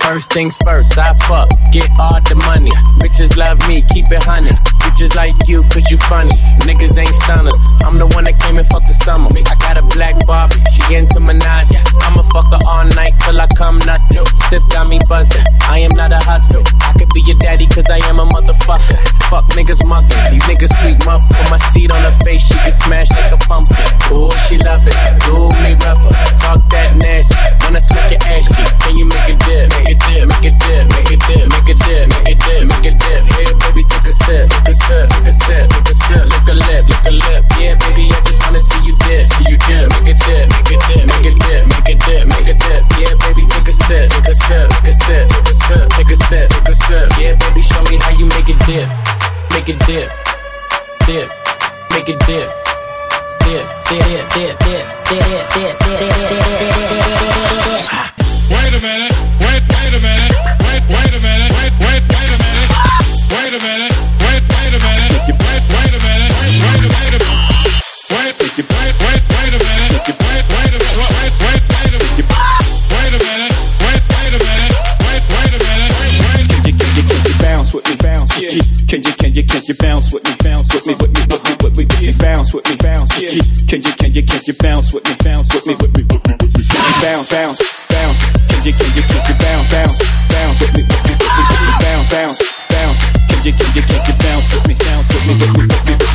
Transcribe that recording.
First things first, I fuck, get all the money. Bitches love me, keep it honey. Bitches like you, cause you funny. Niggas ain't stunners. I'm the one that came and fucked the summer. I got a black Barbie, she into Minaj. I'ma fuck her all night till I come nothing. Step got me buzzing, I am not a husband. I could be your daddy cause I am a motherfucker. Fuck niggas mother, these niggas sweet muff. Put my seed on her face, she can smash like a pumpkin. Ooh, she love it, do me rougher. Talk that nasty, wanna smack your ass cheek. Can you make a dip, make a dip, make a dip, make a dip, make a dip, make a dip, make a dip. Here baby, take a sip, take a sip, take a sip, take a sip. Lick a lip, lick a lip. Yeah baby, I just wanna see you dip, see you dip. Make a dip, make a dip, make a dip, make a dip, make a dip. Yeah baby, take a sip, take a sip, take a sip, take a sip, take a sip, take a sip. Yeah baby, show me how you make it dip, make it dip, dip, make it dip, dip, dip, dip, dip, dip, dip, dip, dip. Wait a minute, wait a minute, wait a minute, wait a minute, wait a minute, wait a minute, wait a minute, wait a minute, wait a minute, wait a minute, wait a minute, can you bounce with me, bounce with me, can you bounce with me, bounce with me, bounce with me, bounce with me, can you bounce with me, bounce with me, bounce, bounce, bounce, can you bounce, bounce, bounce with me, bounce, bounce, bounce, can you bounce with me, bounce with me.